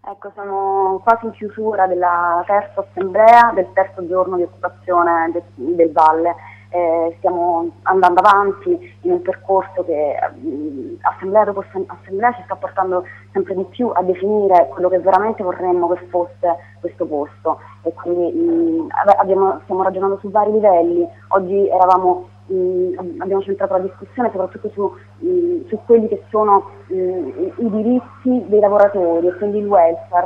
Ecco, siamo quasi in chiusura della terza assemblea, del terzo giorno di occupazione del Valle. Stiamo andando avanti in un percorso che assemblea dopo assemblea ci sta portando sempre di più a definire quello che veramente vorremmo che fosse questo posto, e quindi stiamo ragionando su vari livelli. Oggi abbiamo centrato la discussione soprattutto su quelli che sono i diritti dei lavoratori e quindi il welfare.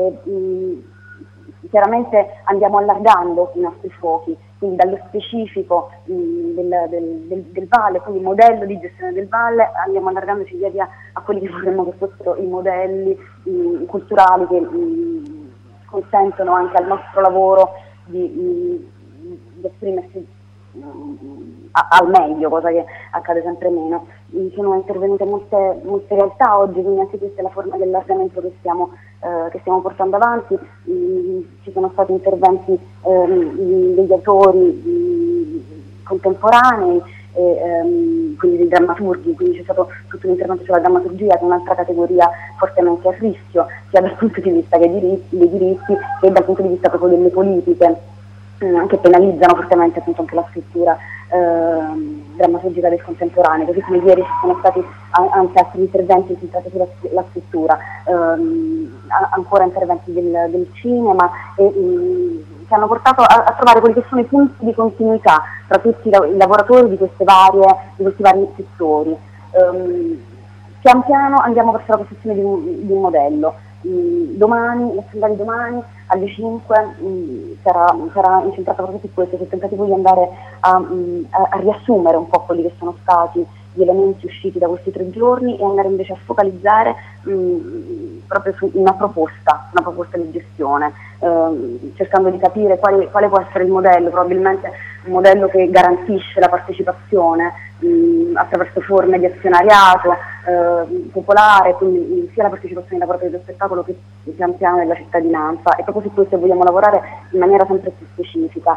Chiaramente andiamo allargando i nostri fuochi, quindi dallo specifico del Valle, quindi il modello di gestione del Valle, andiamo allargandoci via via a quelli che vorremmo che fossero i modelli culturali che consentono anche al nostro lavoro di esprimersi al meglio, cosa che accade sempre meno. Sono intervenute molte realtà oggi, quindi anche questa è la forma di allargamento che stiamo portando avanti. Ci sono stati interventi degli autori contemporanei, quindi dei drammaturghi, quindi c'è stato tutto un intervento sulla drammaturgia, che è un'altra categoria fortemente a rischio, sia dal punto di vista dei diritti che dal punto di vista proprio delle politiche, che penalizzano fortemente appunto anche la scrittura drammaturgica del contemporaneo, così come ieri ci sono stati anche altri interventi incentrati sulla scrittura, ancora interventi del cinema, che hanno portato a trovare quelli che sono i punti di continuità tra tutti i lavoratori di questi vari settori. Pian piano andiamo verso la costruzione di un modello. Domani, l'assemblea di domani alle 5 sarà incentrata proprio su questo, sul tentativo di andare a riassumere un po' quelli che sono stati gli elementi usciti da questi 3 giorni e andare invece a focalizzare proprio su una proposta di gestione, cercando di capire quale può essere il modello, probabilmente un modello che garantisce la partecipazione attraverso forme di azionariato popolare, quindi sia la partecipazione ai lavoratori del spettacolo che pian piano della cittadinanza, e proprio su questo vogliamo lavorare in maniera sempre più specifica.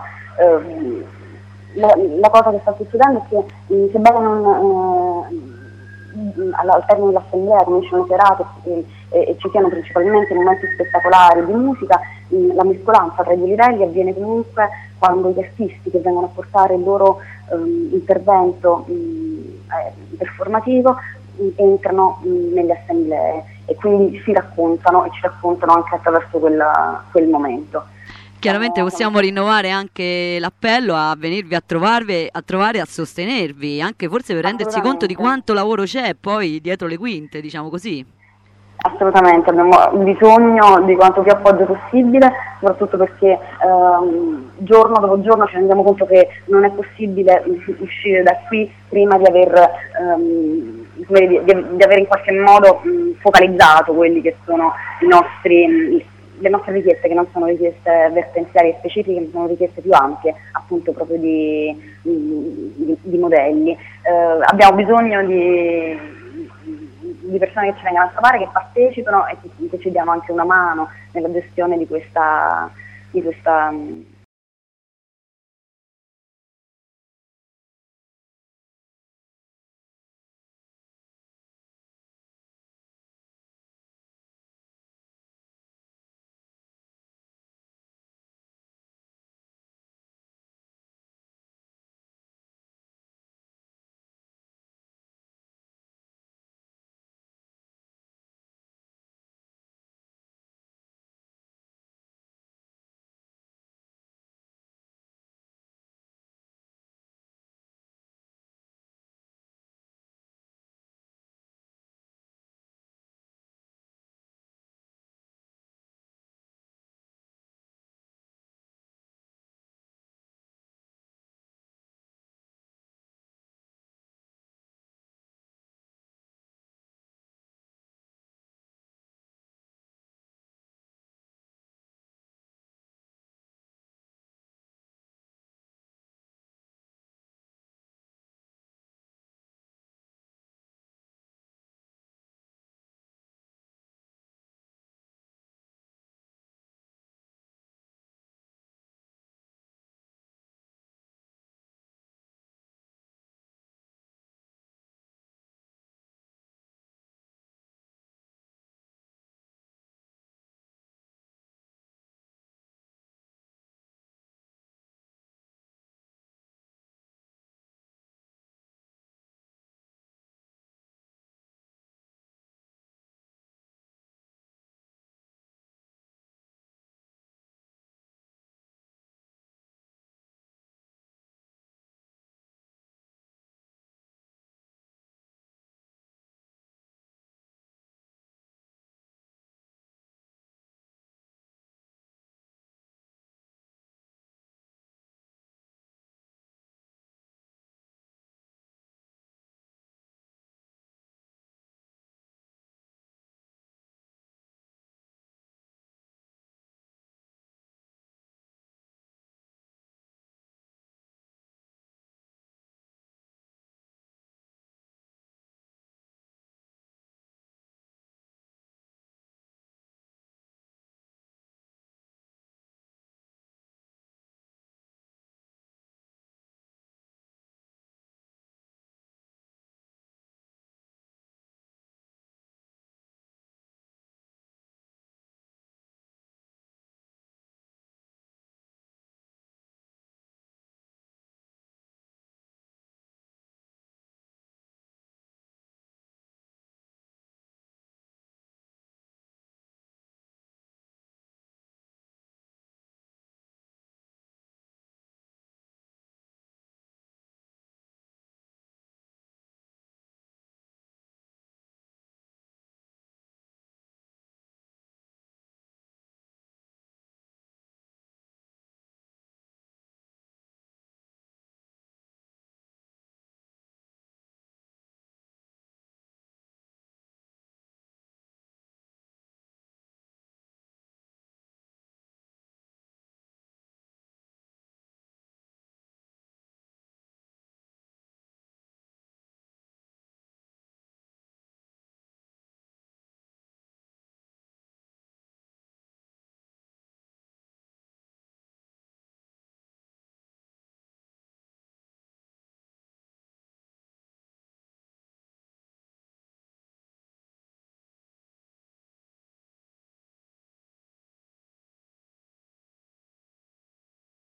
La cosa che sta succedendo è che sebbene al termine dell'assemblea cominciano serate e ci siano principalmente momenti spettacolari di musica, la mescolanza tra i 2 livelli avviene comunque quando gli artisti che vengono a portare il loro intervento performativo entrano nelle assemblee e quindi si raccontano e ci raccontano anche attraverso quel momento. Chiaramente possiamo rinnovare anche l'appello a venirvi a trovare, a sostenervi, anche forse per rendersi conto di quanto lavoro c'è poi dietro le quinte, diciamo così. Assolutamente, abbiamo bisogno di quanto più appoggio possibile, soprattutto perché giorno dopo giorno ci rendiamo conto che non è possibile uscire da qui prima di aver in qualche modo focalizzato quelli che sono le nostre richieste, che non sono richieste vertenziali e specifiche, ma sono richieste più ampie, appunto proprio di modelli. Abbiamo bisogno di persone che ci vengano a trovare, che partecipano e che ci diano anche una mano nella gestione di questa